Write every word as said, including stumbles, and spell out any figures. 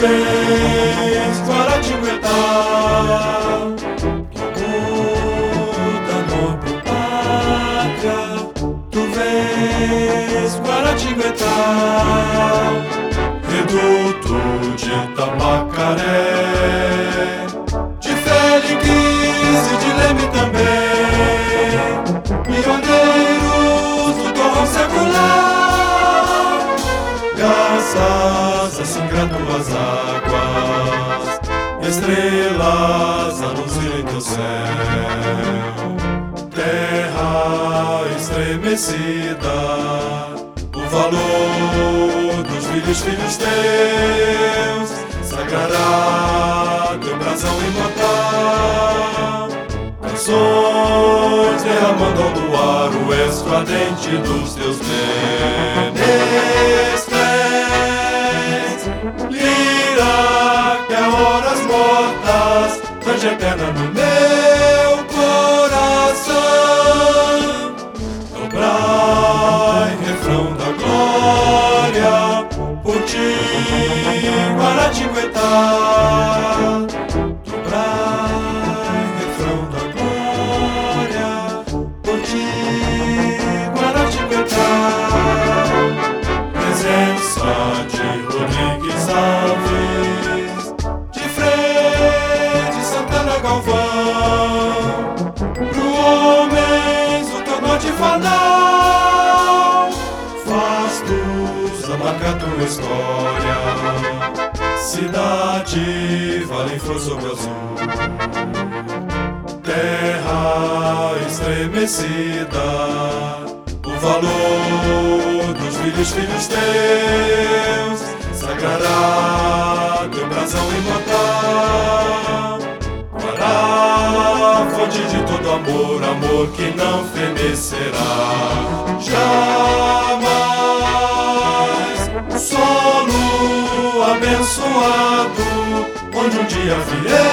vens, Guaratinguetá, da nobre pátria. Tu vens, Guaratinguetá, reduto de Tabacaré, de Félix e de Leme também, pioneiros do torrão secular. Garças assingrando as águas, estrelas a luzir em teu céu. Terra estremecida, o valor dos filhos, filhos teus, sagrará teu brasão imortal. Canções derramando ao luar o estro ardente dos teus menestrés. Lira que a horas mortas range eterna no meu coração. Dobrai, refrão da glória, por ti, Guaratinguetá. Dobrai, refrão da glória, por ti, Guaratinguetá. Presença de Rodrigues Alves, de Frei Santana Galvão, pro homens o teu norte fanal. Faz-nos a marcar tua história, cidade, vale em flor sobre o azul. Terra estremecida, o valor dos filhos, filhos teus, sagrará teu brasão imortal. Guará, fonte de todo amor, amor que não fenecerá jamais. Solo abençoado, onde um dia vier